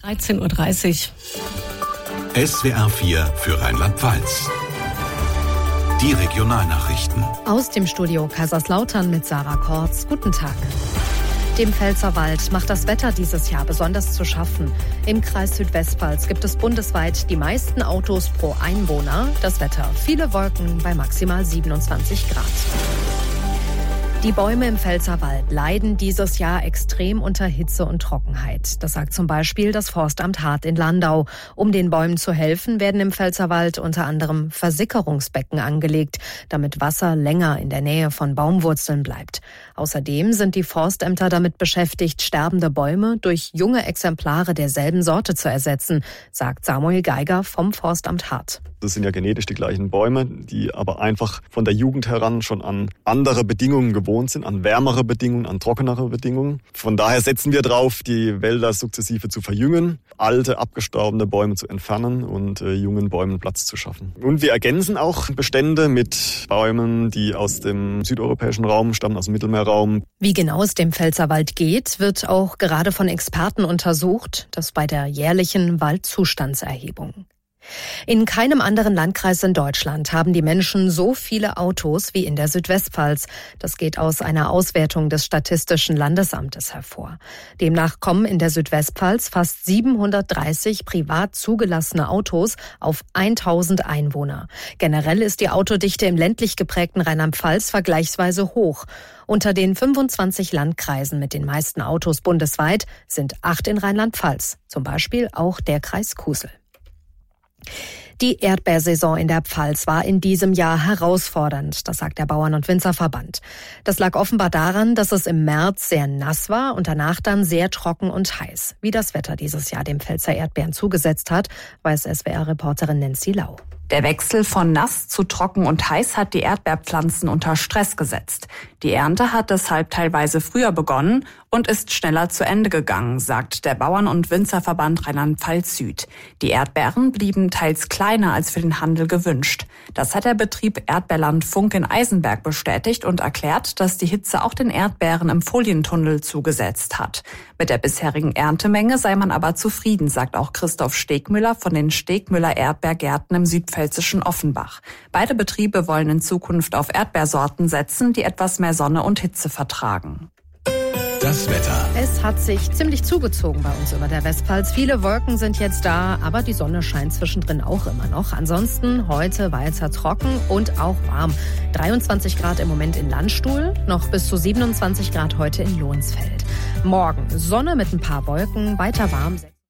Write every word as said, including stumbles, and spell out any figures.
dreizehn Uhr dreißig. S W R vier für Rheinland-Pfalz. Die Regionalnachrichten. Aus dem Studio Kaiserslautern mit Sarah Kortz. Guten Tag. Dem Pfälzerwald macht das Wetter dieses Jahr besonders zu schaffen. Im Kreis Südwestpfalz gibt es bundesweit die meisten Autos pro Einwohner. Das Wetter: viele Wolken bei maximal siebenundzwanzig Grad. Die Bäume im Pfälzerwald leiden dieses Jahr extrem unter Hitze und Trockenheit. Das sagt zum Beispiel das Forstamt Hart in Landau. Um den Bäumen zu helfen, werden im Pfälzerwald unter anderem Versickerungsbecken angelegt, damit Wasser länger in der Nähe von Baumwurzeln bleibt. Außerdem sind die Forstämter damit beschäftigt, sterbende Bäume durch junge Exemplare derselben Sorte zu ersetzen, sagt Samuel Geiger vom Forstamt Hart. Das sind ja genetisch die gleichen Bäume, die aber einfach von der Jugend heran schon an andere Bedingungen gewohnt sind, an wärmere Bedingungen, an trockenere Bedingungen. Von daher setzen wir drauf, die Wälder sukzessive zu verjüngen, alte, abgestorbene Bäume zu entfernen und äh, jungen Bäumen Platz zu schaffen. Und wir ergänzen auch Bestände mit Bäumen, die aus dem südeuropäischen Raum stammen, aus dem Mittelmeerraum. Wie genau es dem Pfälzerwald geht, wird auch gerade von Experten untersucht, das bei der jährlichen Waldzustandserhebung. In keinem anderen Landkreis in Deutschland haben die Menschen so viele Autos wie in der Südwestpfalz. Das geht aus einer Auswertung des Statistischen Landesamtes hervor. Demnach kommen in der Südwestpfalz fast siebenhundertdreißig privat zugelassene Autos auf tausend Einwohner. Generell ist die Autodichte im ländlich geprägten Rheinland-Pfalz vergleichsweise hoch. Unter den fünfundzwanzig Landkreisen mit den meisten Autos bundesweit sind acht in Rheinland-Pfalz, zum Beispiel auch der Kreis Kusel. Die Erdbeersaison in der Pfalz war in diesem Jahr herausfordernd, das sagt der Bauern- und Winzerverband. Das lag offenbar daran, dass es im März sehr nass war und danach dann sehr trocken und heiß. Wie das Wetter dieses Jahr dem Pfälzer Erdbeeren zugesetzt hat, weiß S W R-Reporterin Nancy Lau. Der Wechsel von nass zu trocken und heiß hat die Erdbeerpflanzen unter Stress gesetzt. Die Ernte hat deshalb teilweise früher begonnen und ist schneller zu Ende gegangen, sagt der Bauern- und Winzerverband Rheinland-Pfalz Süd. Die Erdbeeren blieben teils kleiner als für den Handel gewünscht. Das hat der Betrieb Erdbeerland Funk in Eisenberg bestätigt und erklärt, dass die Hitze auch den Erdbeeren im Folientunnel zugesetzt hat. Mit der bisherigen Erntemenge sei man aber zufrieden, sagt auch Christoph Stegmüller von den Stegmüller Erdbeergärten im südpfälzischen Offenbach. Beide Betriebe wollen in Zukunft auf Erdbeersorten setzen, die etwas mehr Sonne und Hitze vertragen. Das Wetter. Es hat sich ziemlich zugezogen bei uns über der Westpfalz. Viele Wolken sind jetzt da, aber die Sonne scheint zwischendrin auch immer noch. Ansonsten heute weiter trocken und auch warm. dreiundzwanzig Grad im Moment in Landstuhl, noch bis zu siebenundzwanzig Grad heute in Lohnsfeld. Morgen Sonne mit ein paar Wolken, weiter warm.